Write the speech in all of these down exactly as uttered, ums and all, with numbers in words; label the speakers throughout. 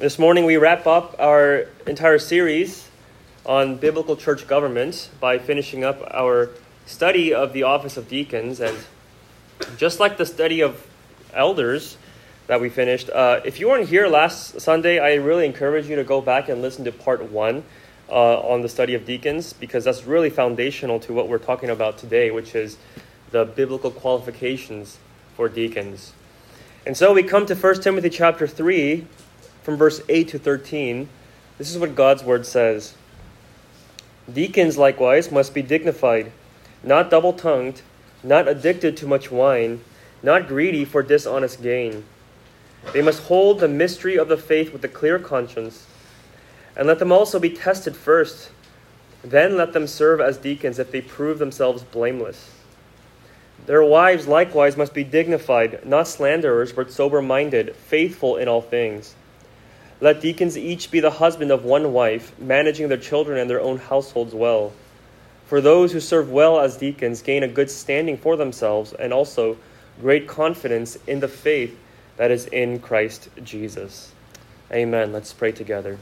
Speaker 1: This morning we wrap up our entire series on biblical church government by finishing up our study of the office of deacons. And just like the study of elders that we finished, uh, if you weren't here last Sunday, I really encourage you to go back and listen to part one uh, on the study of deacons, because that's really foundational to what we're talking about today, which is the biblical qualifications for deacons. And so we come to First Timothy chapter three, from verse eight to thirteen. This is what God's word says. Deacons likewise must be dignified, not double-tongued, not addicted to much wine, not greedy for dishonest gain. They must hold the mystery of the faith with a clear conscience, and let them also be tested first. Then let them serve as deacons if they prove themselves blameless. Their wives likewise must be dignified, not slanderers, but sober-minded, faithful in all things. Let deacons each be the husband of one wife, managing their children and their own households well. For those who serve well as deacons gain a good standing for themselves and also great confidence in the faith that is in Christ Jesus. Amen. Let's pray together.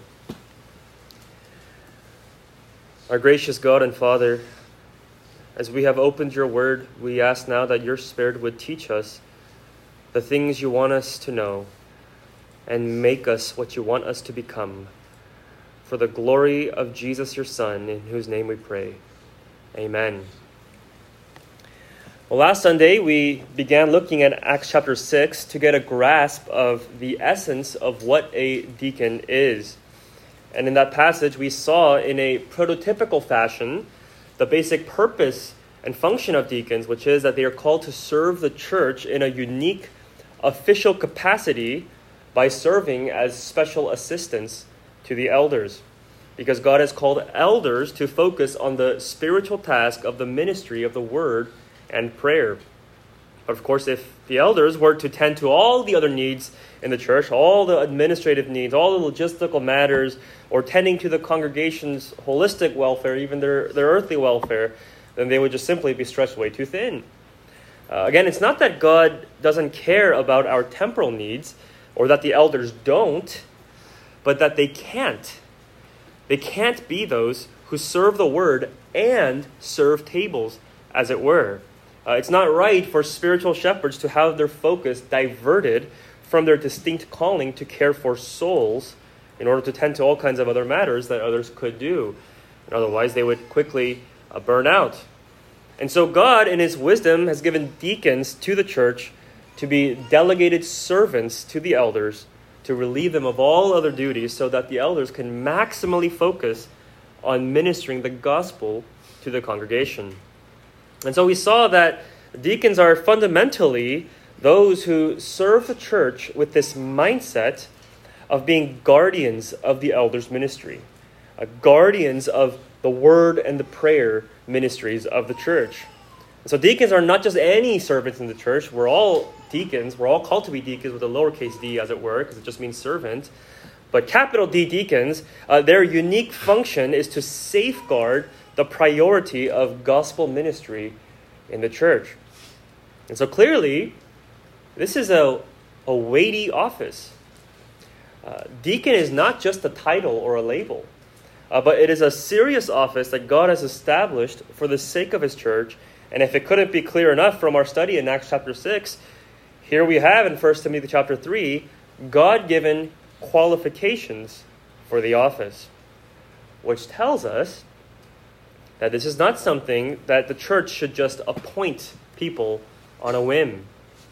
Speaker 1: Our gracious God and Father, as we have opened your word, we ask now that your Spirit would teach us the things you want us to know and make us what you want us to become. For the glory of Jesus, your Son, in whose name we pray. Amen. Well, last Sunday we began looking at Acts chapter six to get a grasp of the essence of what a deacon is. And in that passage we saw in a prototypical fashion the basic purpose and function of deacons, which is that they are called to serve the church in a unique official capacity by serving as special assistants to the elders. Because God has called elders to focus on the spiritual task of the ministry of the word and prayer. But of course, if the elders were to tend to all the other needs in the church, all the administrative needs, all the logistical matters, or tending to the congregation's holistic welfare, even their, their earthly welfare, then they would just simply be stretched way too thin. Uh, again, it's not that God doesn't care about our temporal needs, or that the elders don't, but that they can't. They can't be those who serve the word and serve tables, as it were. Uh, it's not right for spiritual shepherds to have their focus diverted from their distinct calling to care for souls in order to tend to all kinds of other matters that others could do. And otherwise, they would quickly uh, burn out. And so God, in his wisdom, has given deacons to the church to be delegated servants to the elders, to relieve them of all other duties so that the elders can maximally focus on ministering the gospel to the congregation. And so we saw that deacons are fundamentally those who serve the church with this mindset of being guardians of the elders' ministry, uh, guardians of the word and the prayer ministries of the church. So deacons are not just any servants in the church. We're all deacons. We're all called to be deacons with a lowercase d, as it were, because it just means servant. But capital D deacons, uh, their unique function is to safeguard the priority of gospel ministry in the church. And so clearly, this is a, a weighty office. Uh, deacon is not just a title or a label, uh, but it is a serious office that God has established for the sake of his church. And if it couldn't be clear enough from our study in Acts chapter six, here we have in First Timothy chapter three, God-given qualifications for the office, which tells us that this is not something that the church should just appoint people on a whim.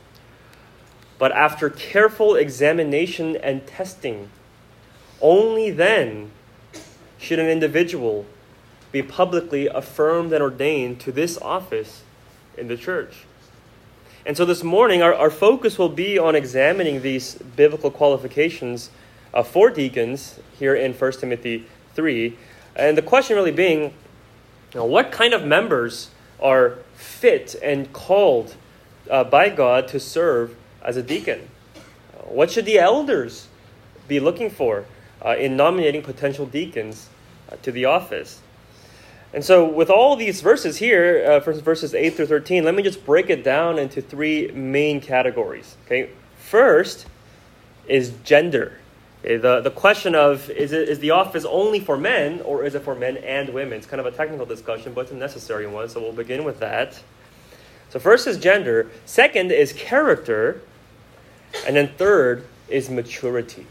Speaker 1: But after careful examination and testing, only then should an individual be publicly affirmed and ordained to this office in the church. And so this morning, our, our focus will be on examining these biblical qualifications uh, for deacons here in First Timothy three. And the question really being, you know, what kind of members are fit and called uh, by God to serve as a deacon? Uh, what should the elders be looking for uh, in nominating potential deacons uh, to the office? And so with all these verses here, uh, for verses eight through thirteen, let me just break it down into three main categories. Okay, first is gender. Okay, the, the question of is, it, is the office only for men or is it for men and women? It's kind of a technical discussion, but it's a necessary one, so we'll begin with that. So first is gender, second is character, and then third is maturity.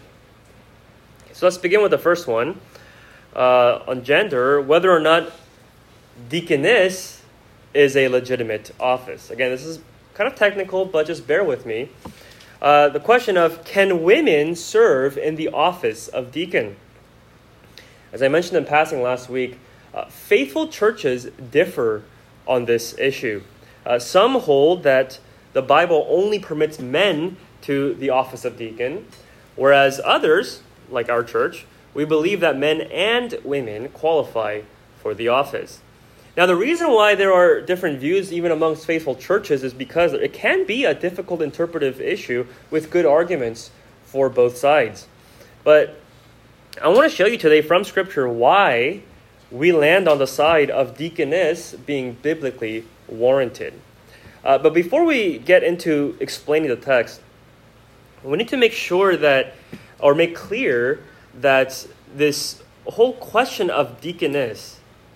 Speaker 1: So let's begin with the first one. Uh, on gender, whether or not deaconess is a legitimate office. Again, this is kind of technical, but just bear with me. Uh, the question of, can women serve in the office of deacon? As I mentioned in passing last week, uh, faithful churches differ on this issue. Uh, some hold that the Bible only permits men to the office of deacon, whereas others, like our church, we believe that men and women qualify for the office. Now, the reason why there are different views even amongst faithful churches is because it can be a difficult interpretive issue with good arguments for both sides. But I want to show you today from Scripture why we land on the side of deaconess being biblically warranted. Uh, but before we get into explaining the text, we need to make sure that, or make clear that this whole question of deaconess,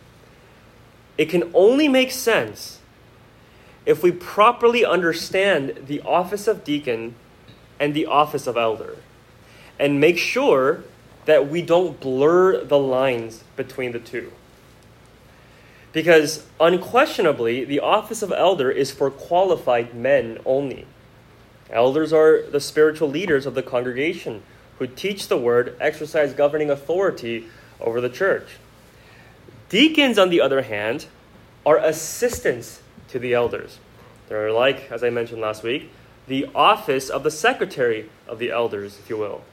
Speaker 1: it can only make sense if we properly understand the office of deacon and the office of elder, and make sure that we don't blur the lines between the two. Because unquestionably, the office of elder is for qualified men only. Elders are the spiritual leaders of the congregation who teach the word, exercise governing authority over the church. Deacons, on the other hand, are assistants to the elders. They're like, as I mentioned last week, the office of the secretary of the elders, if you will.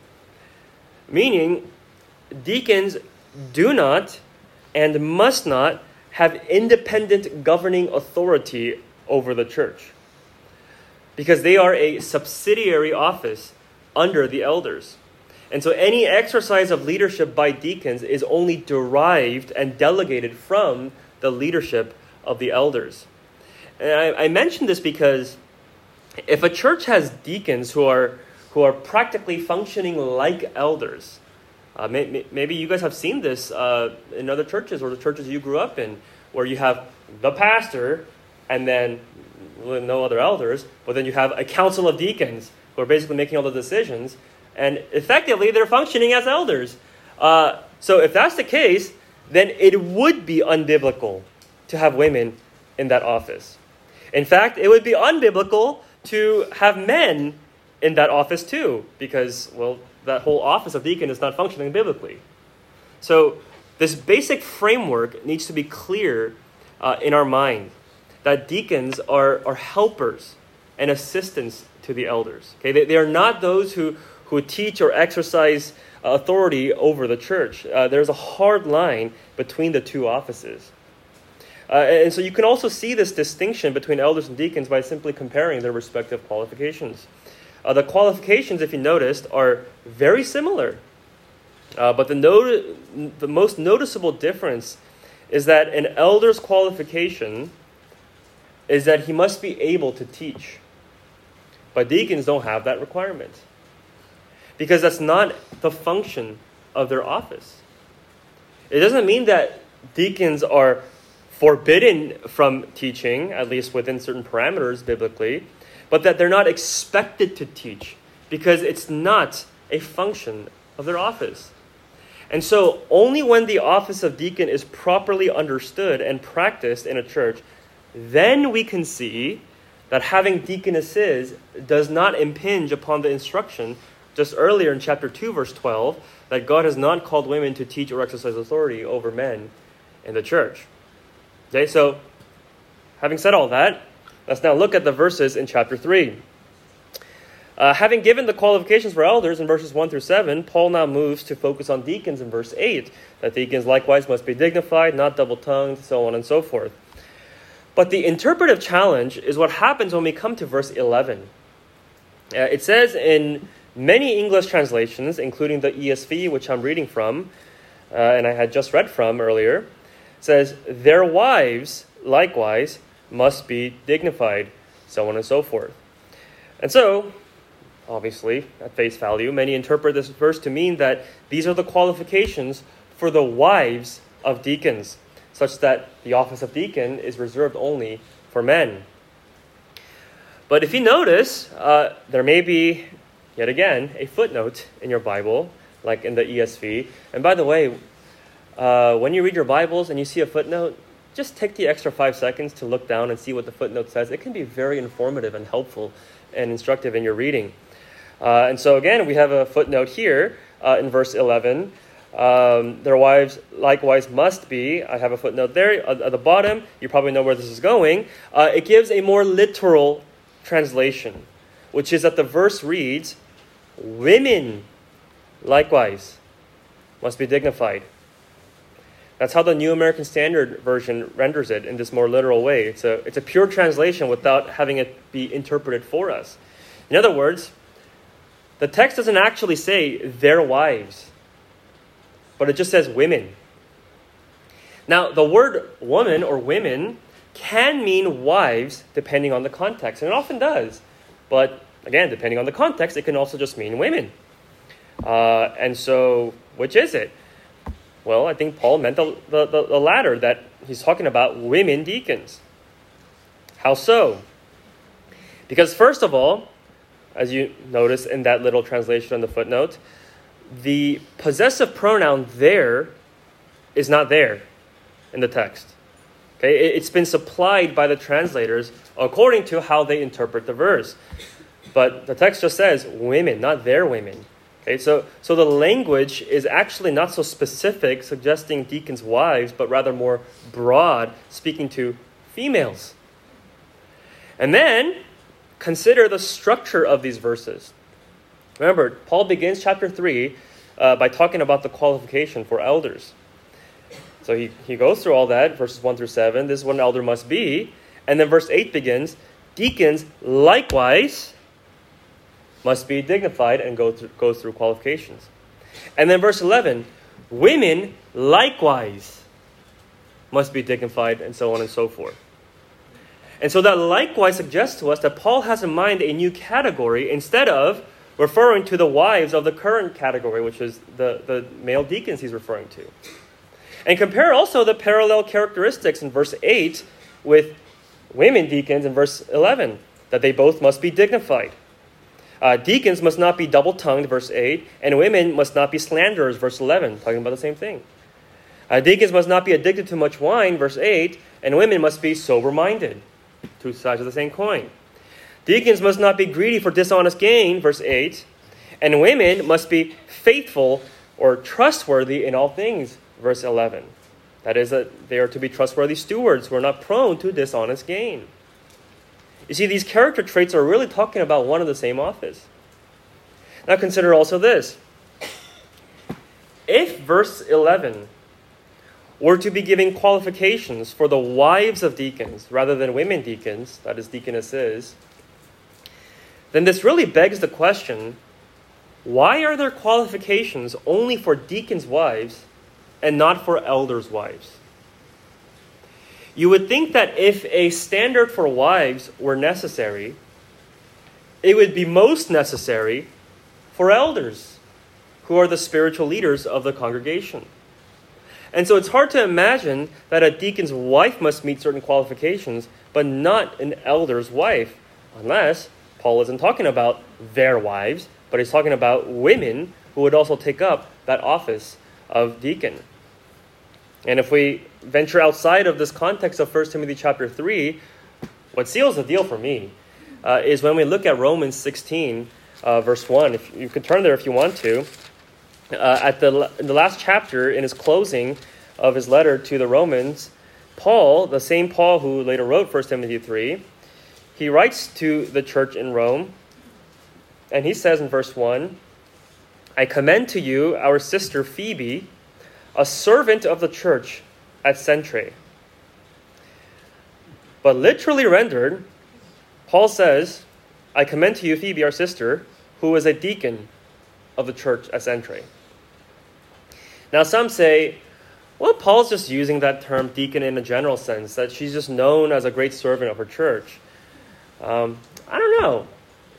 Speaker 1: Meaning, deacons do not and must not have independent governing authority over the church, because they are a subsidiary office under the elders. And so any exercise of leadership by deacons is only derived and delegated from the leadership of the elders. And I, I mention this because if a church has deacons who are who are practically functioning like elders, uh, may, maybe you guys have seen this uh, in other churches or the churches you grew up in, where you have the pastor and then no other elders, but then you have a council of deacons who are basically making all the decisions. And effectively, they're functioning as elders. Uh, so if that's the case, then it would be unbiblical to have women in that office. In fact, it would be unbiblical to have men in that office too, because, well, that whole office of deacon is not functioning biblically. So this basic framework needs to be clear uh, in our mind, that deacons are, are helpers and assistants to the elders. Okay, they, they are not those who who teach or exercise authority over the church. Uh, there's a hard line between the two offices. Uh, and so you can also see this distinction between elders and deacons by simply comparing their respective qualifications. Uh, the qualifications, if you noticed, are very similar. Uh, but the, not- the most noticeable difference is that an elder's qualification is that he must be able to teach. But deacons don't have that requirement, because that's not the function of their office. It doesn't mean that deacons are forbidden from teaching, at least within certain parameters biblically, but that they're not expected to teach, because it's not a function of their office. And so only when the office of deacon is properly understood and practiced in a church, then we can see that having deaconesses does not impinge upon the instruction just earlier in chapter two, verse twelve, that God has not called women to teach or exercise authority over men in the church. Okay, so having said all that, let's now look at the verses in chapter three. Uh, having given the qualifications for elders in verses one through seven, Paul now moves to focus on deacons in verse eight, that deacons likewise must be dignified, not double-tongued, so on and so forth. But the interpretive challenge is what happens when we come to verse eleven. Uh, it says in many English translations, including the E S V, which I'm reading from, uh, and I had just read from earlier, says, their wives likewise must be dignified, so on and so forth. And so, obviously, at face value, many interpret this verse to mean that these are the qualifications for the wives of deacons, such that the office of deacon is reserved only for men. But if you notice, uh, there may be, yet again, a footnote in your Bible, like in the E S V. And by the way, uh, when you read your Bibles and you see a footnote, just take the extra five seconds to look down and see what the footnote says. It can be very informative and helpful and instructive in your reading. Uh, and so again, we have a footnote here uh, in verse eleven. Um, their wives likewise must be. I have a footnote there at, at the bottom. You probably know where this is going. Uh, it gives a more literal translation, which is that the verse reads, women likewise must be dignified. That's how the New American Standard Version renders it in this more literal way. It's a, it's a pure translation without having it be interpreted for us. In other words, the text doesn't actually say their wives, but it just says women. Now, the word woman or women can mean wives depending on the context, and it often does. But again, depending on the context, it can also just mean women. Uh, and so, which is it? Well, I think Paul meant the, the, the, the latter, that he's talking about women deacons. How so? Because first of all, as you notice in that little translation on the footnote, the possessive pronoun there is not there in the text. Okay, it, it's been supplied by the translators according to how they interpret the verse. But the text just says women, not their women. Okay, so, so the language is actually not so specific, suggesting deacons' wives, but rather more broad, speaking to females. And then, consider the structure of these verses. Remember, Paul begins chapter three uh, by talking about the qualification for elders. So he, he goes through all that, verses one through seven. This is what an elder must be. And then verse eight begins, deacons likewise must be dignified, and go through, goes through qualifications. And then verse eleven, women likewise must be dignified, and so on and so forth. And so that likewise suggests to us that Paul has in mind a new category instead of referring to the wives of the current category, which is the, the male deacons he's referring to. And compare also the parallel characteristics in verse eight with women deacons in verse eleven, that they both must be dignified. Uh, deacons must not be double-tongued, verse eight, and women must not be slanderers, verse eleven, talking about the same thing. Uh, deacons must not be addicted to much wine, verse eight, and women must be sober-minded, two sides of the same coin. Deacons must not be greedy for dishonest gain, verse eight, and women must be faithful or trustworthy in all things, verse eleven. That is, that they are to be trustworthy stewards who are not prone to dishonest gain. You see, these character traits are really talking about one and the same office. Now consider also this. If verse eleven were to be giving qualifications for the wives of deacons rather than women deacons, that is deaconesses, then this really begs the question, why are there qualifications only for deacons' wives and not for elders' wives? You would think that if a standard for wives were necessary, it would be most necessary for elders, who are the spiritual leaders of the congregation. And so it's hard to imagine that a deacon's wife must meet certain qualifications, but not an elder's wife, unless Paul isn't talking about their wives, but he's talking about women who would also take up that office of deacon. And if we venture outside of this context of First Timothy chapter three, what seals the deal for me uh, is when we look at Romans sixteen, uh, verse one. If you could turn there if you want to. Uh, at the in the last chapter, in his closing of his letter to the Romans, Paul, the same Paul who later wrote First Timothy three, he writes to the church in Rome, and he says in verse one, I commend to you our sister Phoebe, a servant of the church at Cenchreae. But literally rendered, Paul says, I commend to you Phoebe, our sister, who is a deacon of the church at Cenchreae. Now some say, well, Paul's just using that term deacon in a general sense, that she's just known as a great servant of her church. Um, I don't know.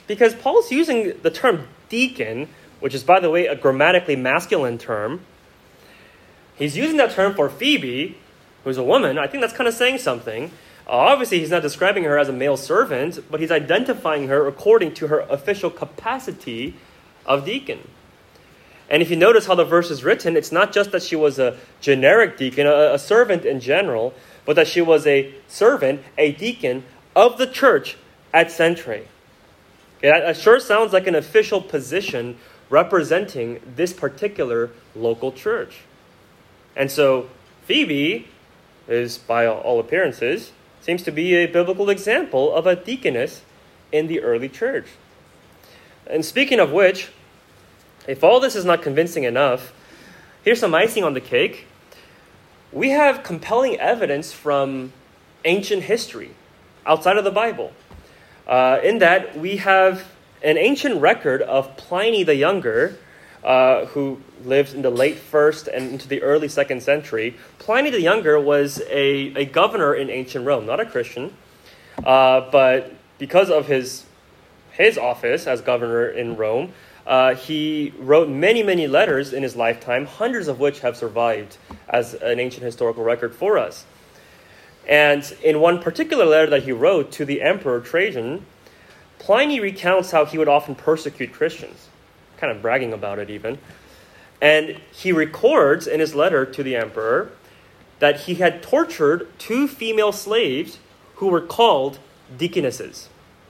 Speaker 1: because Paul's using the term deacon, which is, by the way, a grammatically masculine term. He's using that term for Phoebe, who's a woman. I think that's kind of saying something. Uh, obviously, he's not describing her as a male servant, but he's identifying her according to her official capacity of deacon. And if you notice how the verse is written, it's not just that she was a generic deacon, a, a servant in general, but that she was a servant, a deacon of the church at Cenchreae. Okay, that, that sure sounds like an official position representing this particular local church. And so Phoebe is, by all appearances, seems to be a biblical example of a deaconess in the early church. And speaking of which, if all this is not convincing enough, here's some icing on the cake. We have compelling evidence from ancient history outside of the Bible. Uh, in that we have an ancient record of Pliny the Younger, uh, who lived in the late first and into the early second century. Pliny the Younger was a, a governor in ancient Rome, not a Christian, uh, but because of his his office as governor in Rome, uh, he wrote many, many letters in his lifetime, hundreds of which have survived as an ancient historical record for us. And in one particular letter that he wrote to the Emperor Trajan, Pliny recounts how he would often persecute Christians, kind of bragging about it even. And he records in his letter to the emperor that he had tortured two female slaves who were called deaconesses.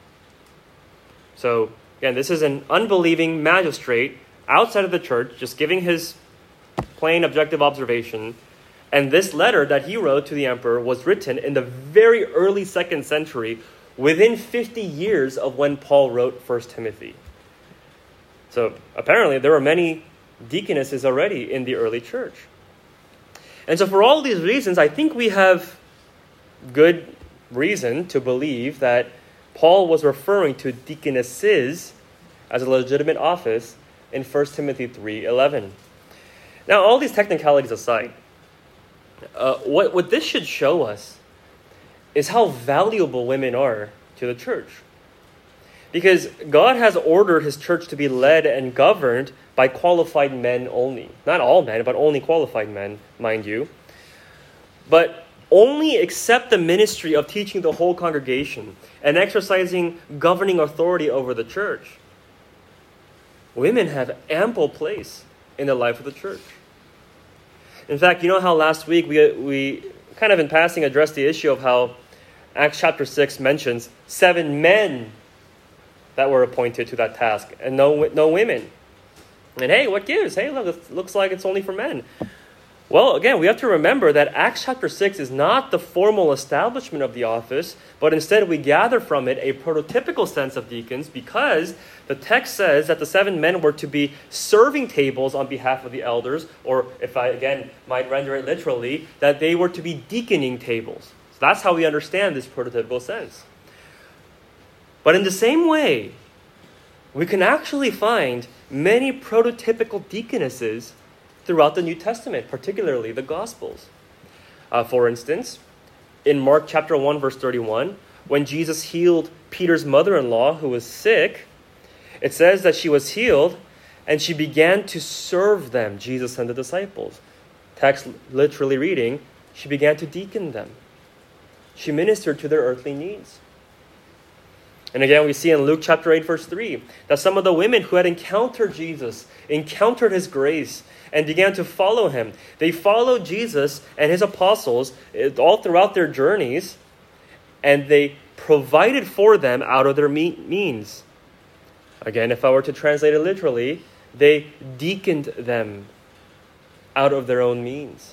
Speaker 1: So, again, this is an unbelieving magistrate outside of the church, just giving his plain objective observation. And this letter that he wrote to the emperor was written in the very early second century, within fifty years of when Paul wrote First Timothy. So apparently there were many deaconesses already in the early church. And so for all these reasons, I think we have good reason to believe that Paul was referring to deaconesses as a legitimate office in First Timothy three eleven. Now, all these technicalities aside, uh, what, what this should show us is how valuable women are to the church. Because God has ordered his church to be led and governed by qualified men only. Not all men, but only qualified men, mind you. But only accept the ministry of teaching the whole congregation and exercising governing authority over the church. Women have ample place in the life of the church. In fact, you know how last week we we kind of in passing addressed the issue of how Acts chapter six mentions seven men that were appointed to that task and no no women. And hey, what gives? Hey, look, it looks like it's only for men. Well, again, we have to remember that Acts chapter six is not the formal establishment of the office, but instead we gather from it a prototypical sense of deacons, because the text says that the seven men were to be serving tables on behalf of the elders, or if I, again, might render it literally, that they were to be deaconing tables. So that's how we understand this prototypical sense. But in the same way, we can actually find many prototypical deaconesses throughout the New Testament, particularly the Gospels. Uh, for instance, in Mark chapter one, verse thirty-one, when Jesus healed Peter's mother-in-law who was sick, it says that she was healed and she began to serve them, Jesus and the disciples. Text literally reading, she began to deacon them. She ministered to their earthly needs. And again, we see in Luke chapter eight, verse three, that some of the women who had encountered Jesus, encountered his grace, and began to follow him. They followed Jesus and his apostles all throughout their journeys, and they provided for them out of their means. Again, if I were to translate it literally, they deaconed them out of their own means.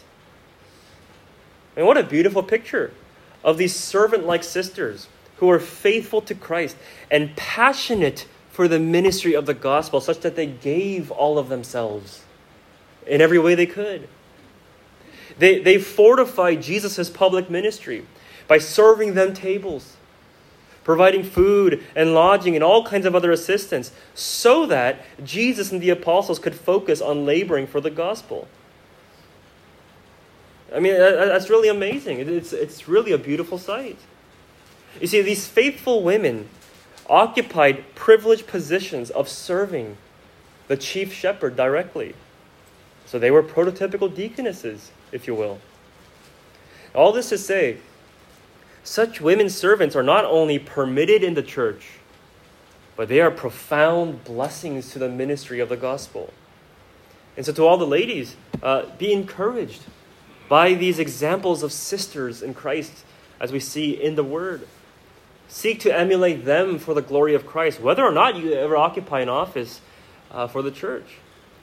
Speaker 1: And what a beautiful picture of these servant-like sisters who are faithful to Christ and passionate for the ministry of the gospel, such that they gave all of themselves in every way they could. They, they fortified Jesus' public ministry by serving them tables, providing food and lodging and all kinds of other assistance, so that Jesus and the apostles could focus on laboring for the gospel. I mean, that's really amazing. It's, it's really a beautiful sight. You see, these faithful women occupied privileged positions of serving the chief shepherd directly. So they were prototypical deaconesses, if you will. All this to say, such women servants are not only permitted in the church, but they are profound blessings to the ministry of the gospel. And so to all the ladies, uh, be encouraged by these examples of sisters in Christ as we see in the Word. Seek to emulate them for the glory of Christ, whether or not you ever occupy an office uh, for the church.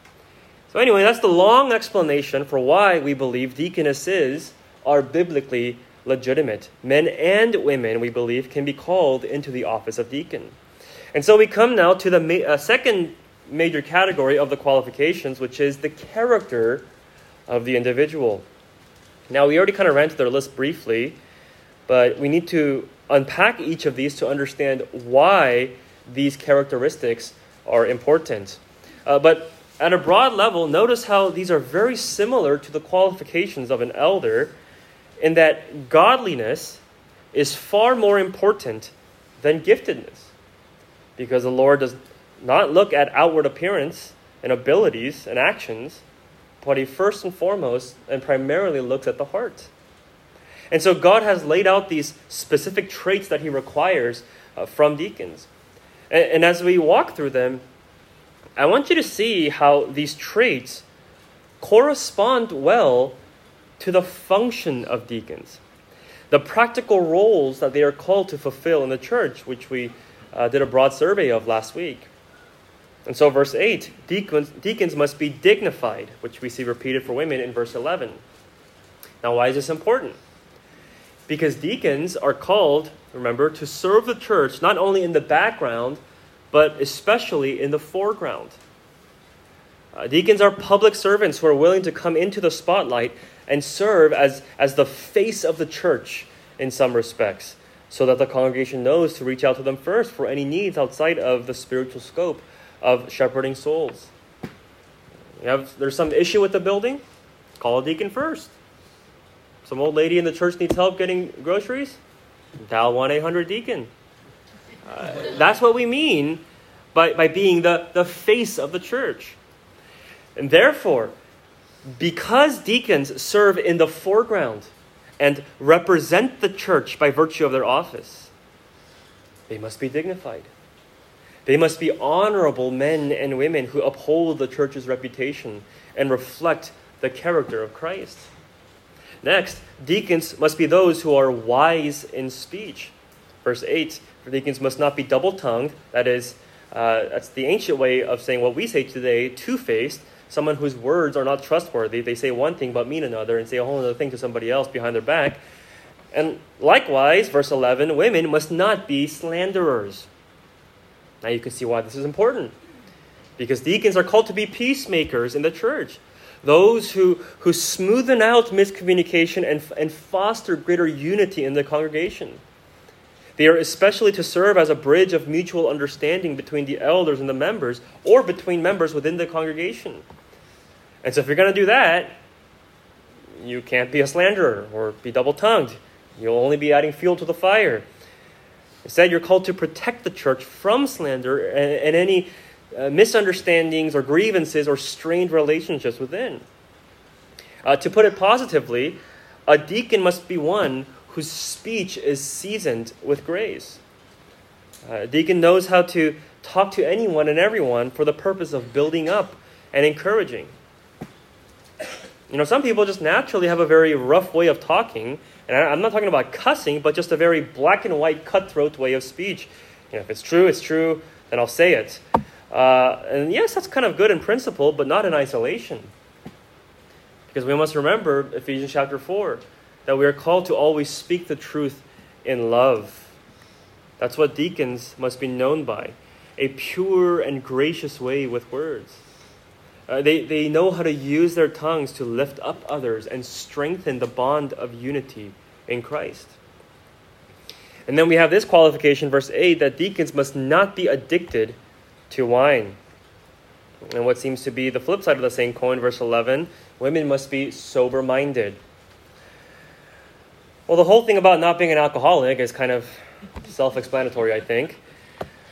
Speaker 1: So anyway, that's the long explanation for why we believe deaconesses are biblically legitimate. Men and women, we believe, can be called into the office of deacon. And so we come now to the ma- uh, second major category of the qualifications, which is the character of the individual. Now, we already kind of ran through their list briefly, but we need to unpack each of these to understand why these characteristics are important. Uh, but at a broad level, notice how these are very similar to the qualifications of an elder, in that godliness is far more important than giftedness, because the Lord does not look at outward appearance and abilities and actions, but He first and foremost and primarily looks at the heart. And so God has laid out these specific traits that He requires uh, from deacons. And, and as we walk through them, I want you to see how these traits correspond well to the function of deacons, the practical roles that they are called to fulfill in the church, which we uh, did a broad survey of last week. And so verse eight, deacons, deacons must be dignified, which we see repeated for women in verse eleven. Now, why is this important? Because deacons are called, remember, to serve the church not only in the background, but especially in the foreground. Uh, deacons are public servants who are willing to come into the spotlight and serve as, as the face of the church in some respects, so that the congregation knows to reach out to them first for any needs outside of the spiritual scope of shepherding souls. You have, there's some issue with the building? Call a deacon first. Some old lady in the church needs help getting groceries? Dial one eight hundred deacon. Uh, that's what we mean by, by being the, the face of the church. And therefore, because deacons serve in the foreground and represent the church by virtue of their office, they must be dignified. They must be honorable men and women who uphold the church's reputation and reflect the character of Christ. Next, deacons must be those who are wise in speech. Verse eight, for deacons must not be double-tongued. That is, uh, that's the ancient way of saying what we say today, two-faced, someone whose words are not trustworthy. They say one thing but mean another and say a whole other thing to somebody else behind their back. And likewise, verse eleven, women must not be slanderers. Now you can see why this is important. Because deacons are called to be peacemakers in the church. Those who, who smoothen out miscommunication and, and foster greater unity in the congregation. They are especially to serve as a bridge of mutual understanding between the elders and the members, or between members within the congregation. And so if you're going to do that, you can't be a slanderer or be double-tongued. You'll only be adding fuel to the fire. Instead, you're called to protect the church from slander and, and any uh, misunderstandings or grievances or strained relationships within. Uh, to put it positively, a deacon must be one whose speech is seasoned with grace. Uh, a deacon knows how to talk to anyone and everyone for the purpose of building up and encouraging. You know, some people just naturally have a very rough way of talking, and I'm not talking about cussing, but just a very black and white, cutthroat way of speech. You know, if it's true, it's true, then I'll say it. Uh, and yes, that's kind of good in principle, but not in isolation. Because we must remember Ephesians chapter four, that we are called to always speak the truth in love. That's what deacons must be known by, a pure and gracious way with words. Uh, they, they know how to use their tongues to lift up others and strengthen the bond of unity in Christ. And then we have this qualification, verse eight, that deacons must not be addicted to wine. And what seems to be the flip side of the same coin, verse eleven, women must be sober-minded. Well, the whole thing about not being an alcoholic is kind of self-explanatory, I think.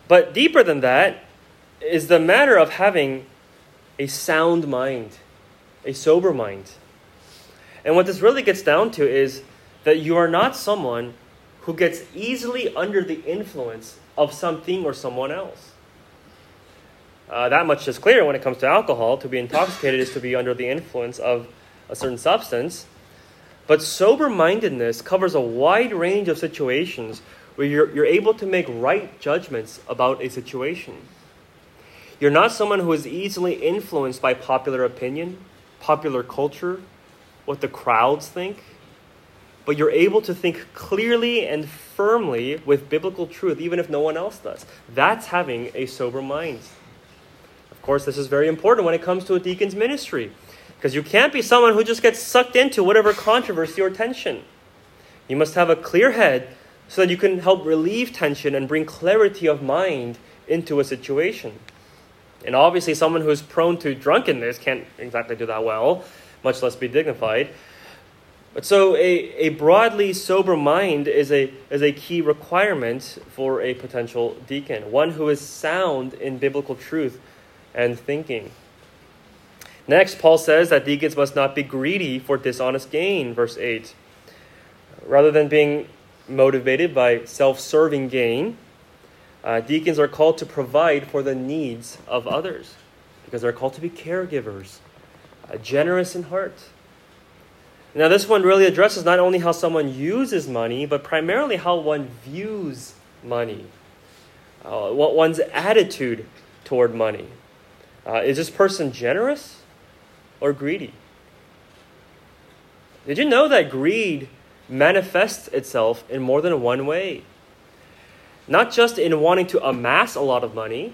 Speaker 1: But deeper than that is the matter of having a sound mind, a sober mind. And what this really gets down to is that you are not someone who gets easily under the influence of something or someone else. Uh, that much is clear when it comes to alcohol. To be intoxicated is to be under the influence of a certain substance. But sober-mindedness covers a wide range of situations where you're, you're able to make right judgments about a situation. You're not someone who is easily influenced by popular opinion, popular culture, what the crowds think, but you're able to think clearly and firmly with biblical truth, even if no one else does. That's having a sober mind. Of course, this is very important when it comes to a deacon's ministry, because you can't be someone who just gets sucked into whatever controversy or tension. You must have a clear head so that you can help relieve tension and bring clarity of mind into a situation. And obviously, someone who's prone to drunkenness can't exactly do that well, much less be dignified. But so a, a broadly sober mind is a, is a key requirement for a potential deacon, one who is sound in biblical truth and thinking. Next, Paul says that deacons must not be greedy for dishonest gain, verse eight. Rather than being motivated by self-serving gain, uh, deacons are called to provide for the needs of others, because they're called to be caregivers, uh, generous in heart. Now, this one really addresses not only how someone uses money, but primarily how one views money, uh, what one's attitude toward money. Uh, is this person generous or greedy? Did you know that greed manifests itself in more than one way? Not just in wanting to amass a lot of money,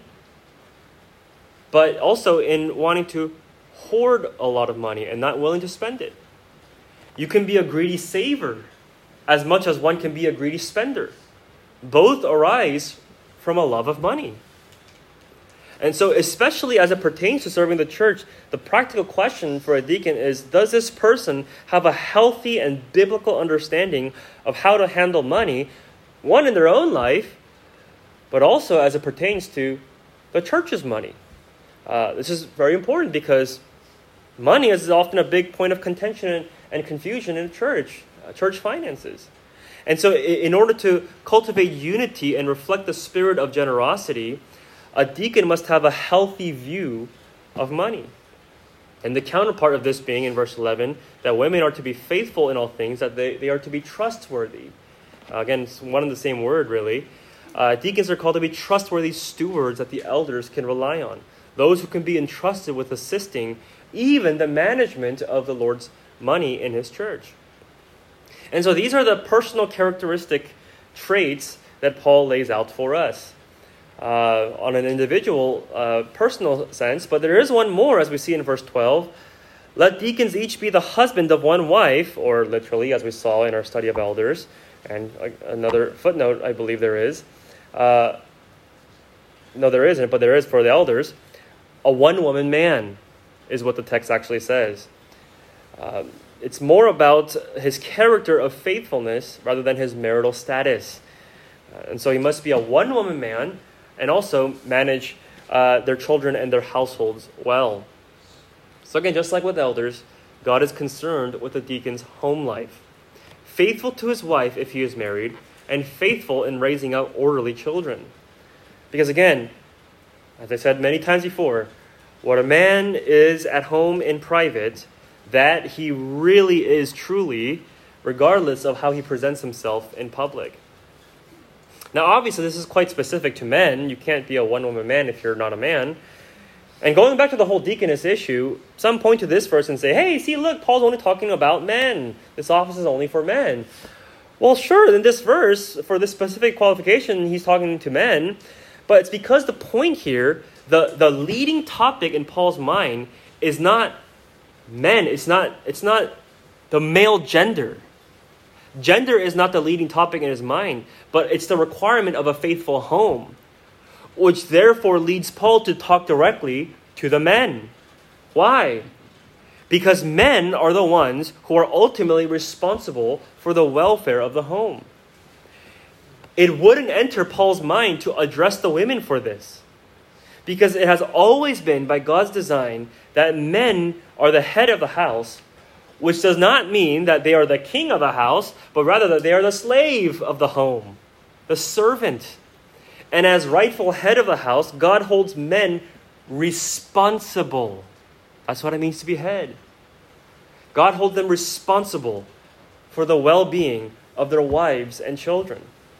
Speaker 1: but also in wanting to hoard a lot of money and not willing to spend it. You can be a greedy saver as much as one can be a greedy spender. Both arise from a love of money. And so, especially as it pertains to serving the church, the practical question for a deacon is, does this person have a healthy and biblical understanding of how to handle money, one in their own life, but also as it pertains to the church's money? Uh, this is very important because money is often a big point of contention and, and confusion in church, uh, church finances. And so in order to cultivate unity and reflect the spirit of generosity, a deacon must have a healthy view of money. And the counterpart of this being in verse eleven, that women are to be faithful in all things, that they, they are to be trustworthy. Uh, again, it's one and the same word, really. Uh, deacons are called to be trustworthy stewards that the elders can rely on. Those who can be entrusted with assisting even the management of the Lord's money in his church. And so these are the personal characteristic traits that Paul lays out for us uh, on an individual, uh, personal sense. But there is one more, as we see in verse twelve. Let deacons each be the husband of one wife, or literally, as we saw in our study of elders. And another footnote, I believe there is. Uh, no, there isn't, but there is for the elders. A one-woman man is what the text actually says. Um, it's more about his character of faithfulness rather than his marital status. Uh, and so he must be a one-woman man and also manage uh, their children and their households well. So again, just like with elders, God is concerned with the deacon's home life. Faithful to his wife if he is married, and faithful in raising up orderly children. Because again, as I said many times before, what a man is at home in private, that he really is truly, regardless of how he presents himself in public. Now, obviously, this is quite specific to men. You can't be a one-woman man if you're not a man. And going back to the whole deaconess issue, some point to this verse and say, hey, see, look, Paul's only talking about men. This office is only for men. Well, sure, in this verse, for this specific qualification, he's talking to men. But it's because the point here, the, the leading topic in Paul's mind is not men. It's not, it's not the male gender. Gender is not the leading topic in his mind, but it's the requirement of a faithful home, which therefore leads Paul to talk directly to the men. Why? Because men are the ones who are ultimately responsible for the welfare of the home. it wouldn't enter Paul's mind to address the women for this. Because it has always been by God's design that men are the head of the house, which does not mean that they are the king of the house, but rather that they are the slave of the home, the servant. And as rightful head of the house, God holds men responsible. That's what it means to be head. God holds them responsible for the well-being of their wives and children.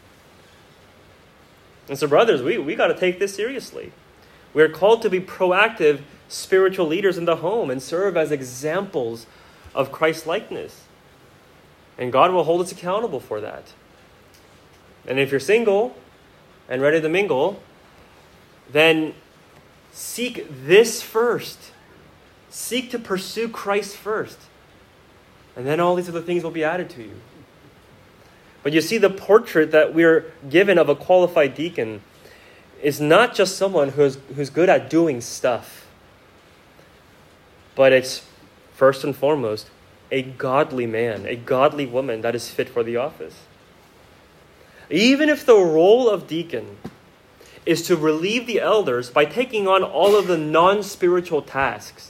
Speaker 1: And so, brothers, we, we got to take this seriously. We are called to be proactive spiritual leaders in the home and serve as examples of Christ-likeness. And God will hold us accountable for that. And if you're single and ready to mingle, then seek this first. Seek to pursue Christ first. And then all these other things will be added to you. But you see, the portrait that we're given of a qualified deacon is not just someone who's, who's good at doing stuff, but it's first and foremost a godly man, a godly woman that is fit for the office. Even if the role of deacon is to relieve the elders by taking on all of the non-spiritual tasks,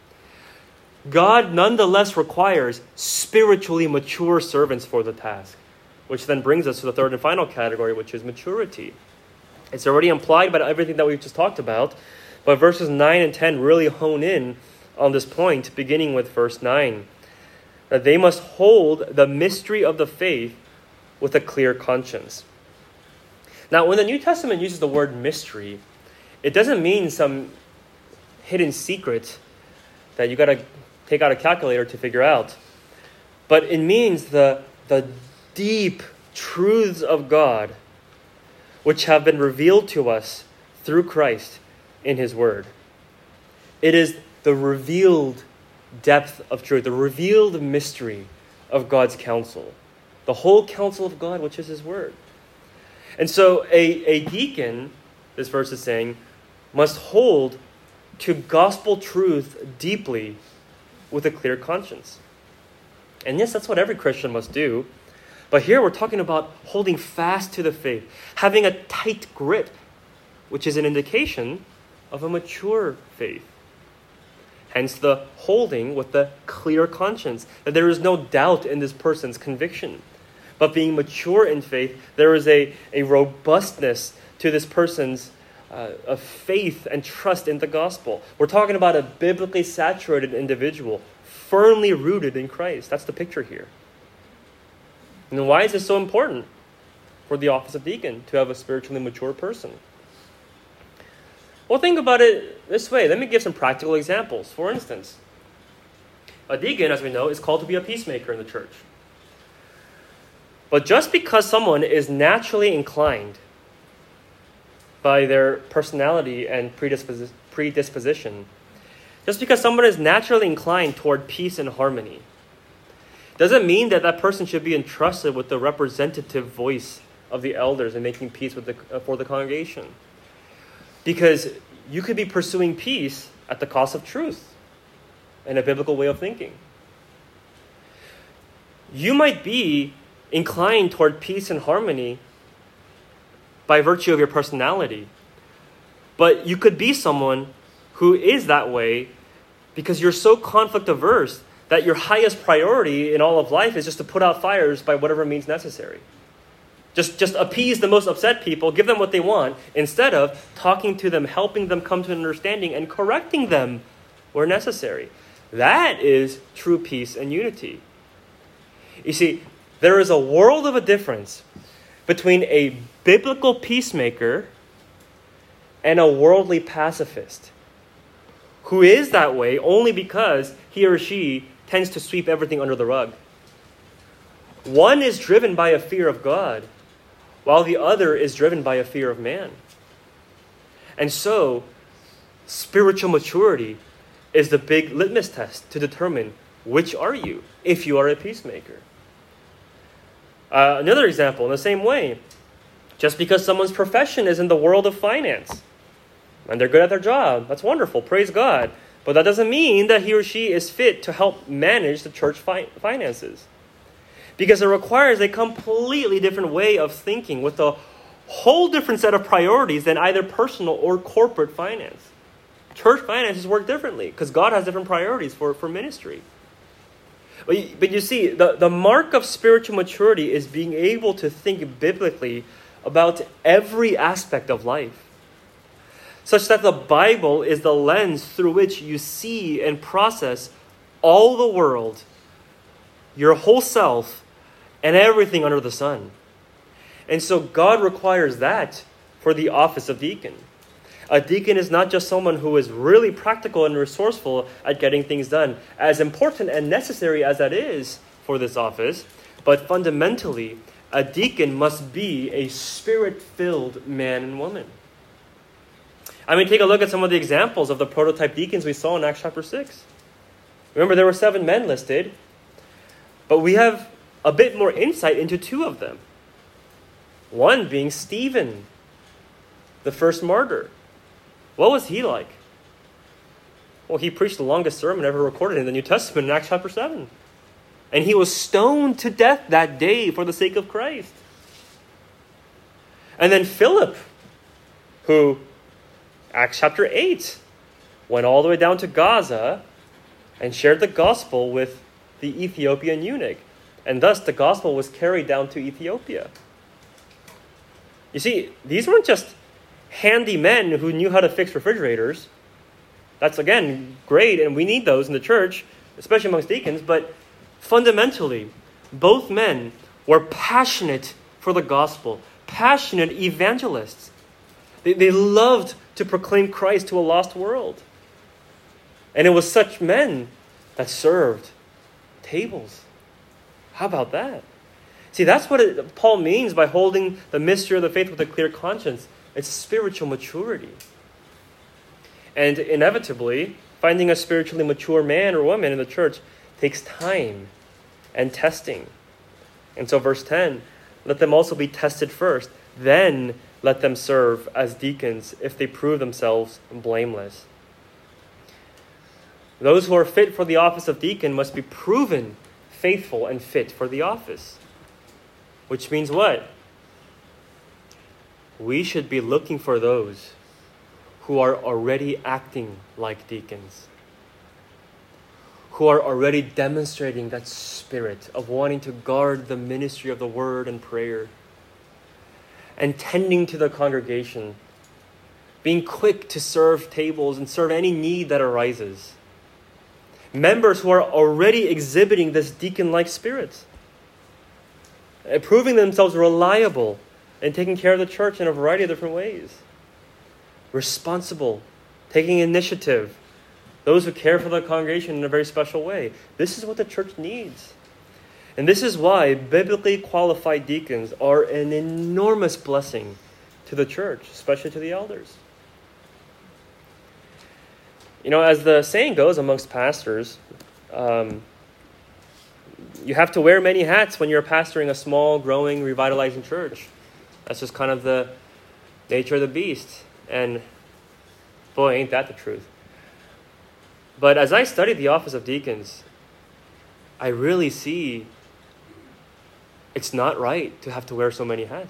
Speaker 1: God nonetheless requires spiritually mature servants for the task, which then brings us to the third and final category, which is maturity. It's already implied by everything that we've just talked about, but verses nine and ten really hone in on this point, beginning with verse nine. That they must hold the mystery of the faith with a clear conscience. Now, when the New Testament uses the word mystery, it doesn't mean some hidden secret that you got to take out a calculator to figure out. But it means the, the deep truths of God which have been revealed to us through Christ in His Word. It is the revealed depth of truth, the revealed mystery of God's counsel, the whole counsel of God, which is His Word. And so a, a deacon, this verse is saying, must hold to gospel truth deeply with a clear conscience. And yes, that's what every Christian must do. But here we're talking about holding fast to the faith, having a tight grip, which is an indication of a mature faith. Hence the holding with the clear conscience, that there is no doubt in this person's conviction. But being mature in faith, there is a, a robustness to this person's uh, of faith and trust in the gospel. We're talking about a biblically saturated individual, firmly rooted in Christ. That's the picture here. And why is this so important for the office of deacon, to have a spiritually mature person? Well, think about it this way. Let me give some practical examples. For instance, a deacon, as we know, is called to be a peacemaker in the church. But just because someone is naturally inclined by their personality and predispos- predisposition, just because someone is naturally inclined toward peace and harmony, doesn't mean that that person should be entrusted with the representative voice of the elders in making peace with the, uh, for the congregation. Because you could be pursuing peace at the cost of truth and a biblical way of thinking. You might be inclined toward peace and harmony by virtue of your personality, but you could be someone who is that way because you're so conflict averse that your highest priority in all of life is just to put out fires by whatever means necessary. Just, just appease the most upset people, give them what they want, instead of talking to them, helping them come to an understanding, and correcting them where necessary. That is true peace and unity. You see, there is a world of a difference between a biblical peacemaker and a worldly pacifist, who is that way only because he or she tends to sweep everything under the rug. One is driven by a fear of God, while the other is driven by a fear of man. And so, spiritual maturity is the big litmus test to determine which are you, if you are a peacemaker. Uh, another example, in the same way, just because someone's profession is in the world of finance, and they're good at their job, that's wonderful, praise God. But that doesn't mean that he or she is fit to help manage the church fi- finances. because it requires a completely different way of thinking with a whole different set of priorities than either personal or corporate finance. Church finances work differently because God has different priorities for, for ministry. But you, but you see, the, the mark of spiritual maturity is being able to think biblically about every aspect of life, such that the Bible is the lens through which you see and process all the world, your whole self, and everything under the sun. And so God requires that for the office of deacon. A deacon is not just someone who is really practical and resourceful at getting things done, as important and necessary as that is for this office, but fundamentally, a deacon must be a spirit-filled man and woman. I mean, take a look at some of the examples of the prototype deacons we saw in Acts chapter six. Remember, there were seven men listed, but we have a bit more insight into two of them. One being Stephen, the first martyr. What was he like? Well, he preached the longest sermon ever recorded in the New Testament in Acts chapter seven. And he was stoned to death that day for the sake of Christ. And then Philip, who, Acts chapter eight, went all the way down to Gaza and shared the gospel with the Ethiopian eunuch. And thus the gospel was carried down to Ethiopia. You see, these weren't just handy men who knew how to fix refrigerators. That's, again, great, and we need those in the church, especially amongst deacons. But fundamentally, both men were passionate for the gospel, passionate evangelists. They, they loved to proclaim Christ to a lost world. And it was such men that served tables. How about that? See, that's what it, Paul means by holding the mystery of the faith with a clear conscience. It's spiritual maturity. And inevitably, finding a spiritually mature man or woman in the church takes time and testing. And so verse ten, let them also be tested first. Then let them serve as deacons if they prove themselves blameless. Those who are fit for the office of deacon must be proven faithful and fit for the office. Which means what? We should be looking for those who are already acting like deacons, who are already demonstrating that spirit of wanting to guard the ministry of the word and prayer, and tending to the congregation, being quick to serve tables and serve any need that arises. Members who are already exhibiting this deacon-like spirit, proving themselves reliable and taking care of the church in a variety of different ways. Responsible, taking initiative, those who care for the congregation in a very special way. This is what the church needs. And this is why biblically qualified deacons are an enormous blessing to the church, especially to the elders. You know, as the saying goes amongst pastors, um, you have to wear many hats when you're pastoring a small, growing, revitalizing church. That's just kind of the nature of the beast. And boy, ain't that the truth. But as I study the office of deacons, I really see it's not right to have to wear so many hats.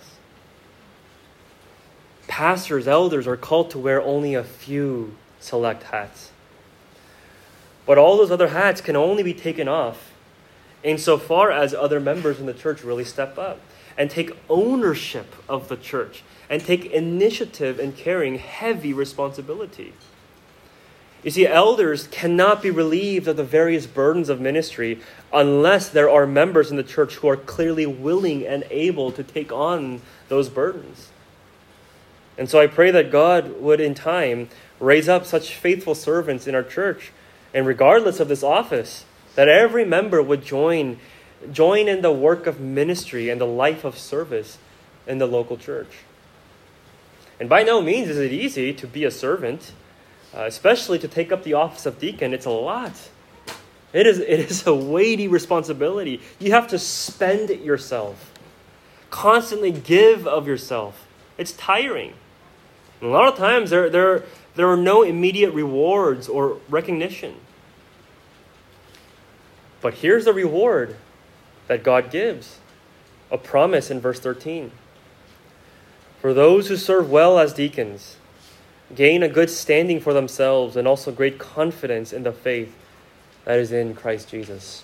Speaker 1: Pastors, elders are called to wear only a few select hats. But all those other hats can only be taken off insofar as other members in the church really step up and take ownership of the church and take initiative in carrying heavy responsibility. You see, elders cannot be relieved of the various burdens of ministry unless there are members in the church who are clearly willing and able to take on those burdens. And so I pray that God would in time raise up such faithful servants in our church, and regardless of this office, that every member would join, join in the work of ministry and the life of service in the local church. And by no means is it easy to be a servant, uh, especially to take up the office of deacon. It's a lot. It is, it is a weighty responsibility. You have to spend yourself, constantly give of yourself. It's tiring. And a lot of times there, there, there are no immediate rewards or recognition. But here's the reward. that God gives. A promise in verse thirteen. For those who serve well as deacons gain a good standing for themselves and also great confidence in the faith that is in Christ Jesus.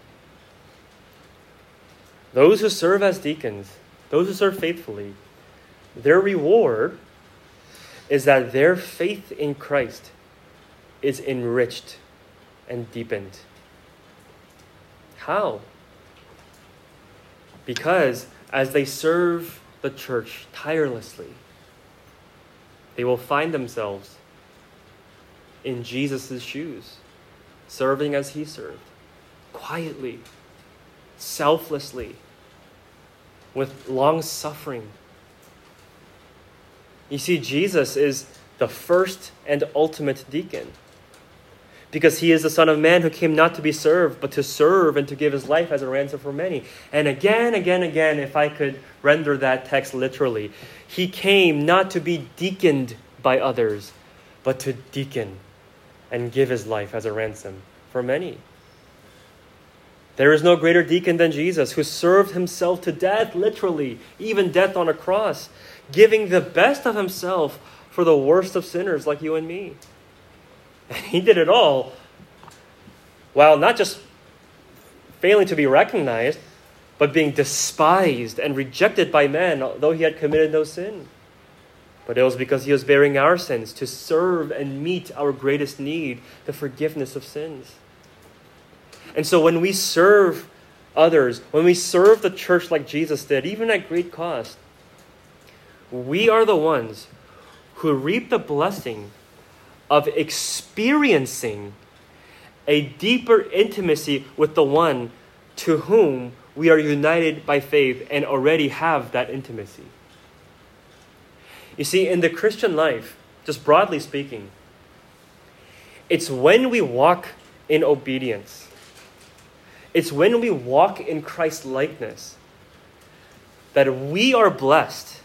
Speaker 1: Those who serve as deacons, those who serve faithfully, their reward is that their faith in Christ is enriched and deepened. How? Because as they serve the church tirelessly, they will find themselves in Jesus' shoes, serving as he served, quietly, selflessly, with long suffering. You see, Jesus is the first and ultimate deacon, because he is the Son of Man who came not to be served, but to serve and to give his life as a ransom for many. And again, again, again, if I could render that text literally, he came not to be deaconed by others, but to deacon and give his life as a ransom for many. There is no greater deacon than Jesus, who served himself to death, literally, even death on a cross, giving the best of himself for the worst of sinners like you and me. And he did it all while not just failing to be recognized, but being despised and rejected by men, although he had committed no sin. But it was because he was bearing our sins to serve and meet our greatest need, the forgiveness of sins. And so when we serve others, when we serve the church like Jesus did, even at great cost, we are the ones who reap the blessing of experiencing a deeper intimacy with the one to whom we are united by faith and already have that intimacy. You see, in the Christian life, just broadly speaking, it's when we walk in obedience, it's when we walk in Christ's likeness, that we are blessed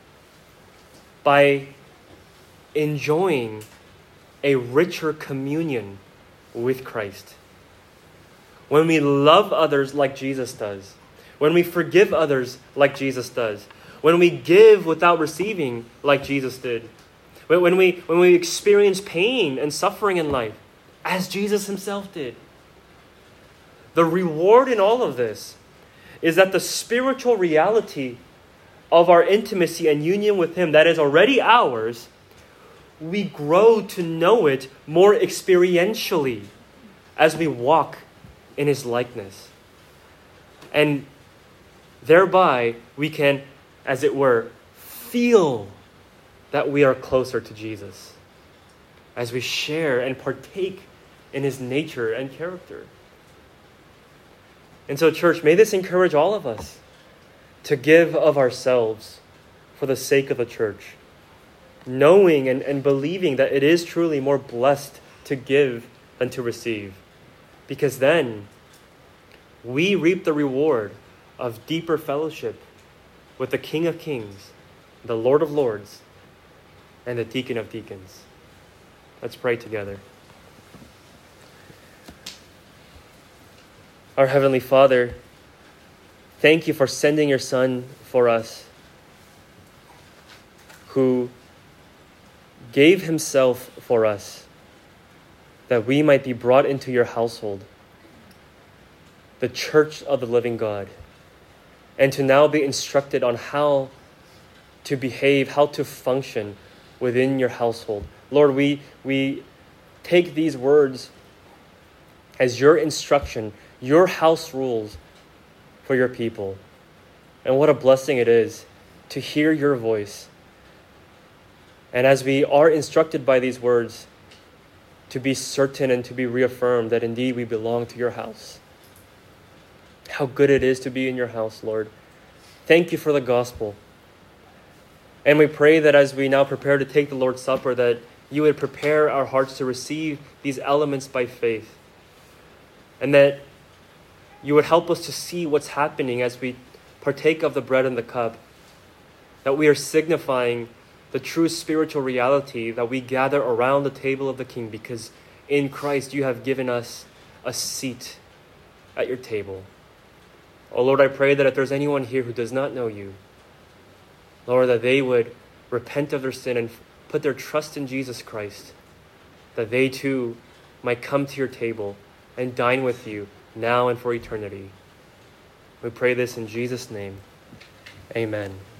Speaker 1: by enjoying a richer communion with Christ. When we love others like Jesus does, when we forgive others like Jesus does, when we give without receiving like Jesus did, when we, when we experience pain and suffering in life as Jesus himself did. The reward in all of this is that the spiritual reality of our intimacy and union with him that is already ours, we grow to know it more experientially as we walk in his likeness. And thereby we can, as it were, feel that we are closer to Jesus as we share and partake in his nature and character. And so, church, may this encourage all of us to give of ourselves for the sake of the church, knowing and, and believing that it is truly more blessed to give than to receive. Because then we reap the reward of deeper fellowship with the King of Kings, the Lord of Lords, and the Deacon of Deacons. Let's pray together. Our Heavenly Father, thank you for sending your Son for us, who gave himself for us, that we might be brought into your household, the church of the living God, and to now be instructed on how to behave, how to function within your household. Lord, we, we take these words as your instruction, your house rules for your people. And what a blessing it is to hear your voice. And as we are instructed by these words, to be certain and to be reaffirmed that indeed we belong to your house. How good it is to be in your house, Lord. Thank you for the gospel. And we pray that as we now prepare to take the Lord's Supper, that you would prepare our hearts to receive these elements by faith. And that you would help us to see what's happening as we partake of the bread and the cup. That we are signifying the true spiritual reality that we gather around the table of the King, because in Christ you have given us a seat at your table. Oh Lord, I pray that if there's anyone here who does not know you, Lord, that they would repent of their sin and put their trust in Jesus Christ, that they too might come to your table and dine with you now and for eternity. We pray this in Jesus' name. Amen.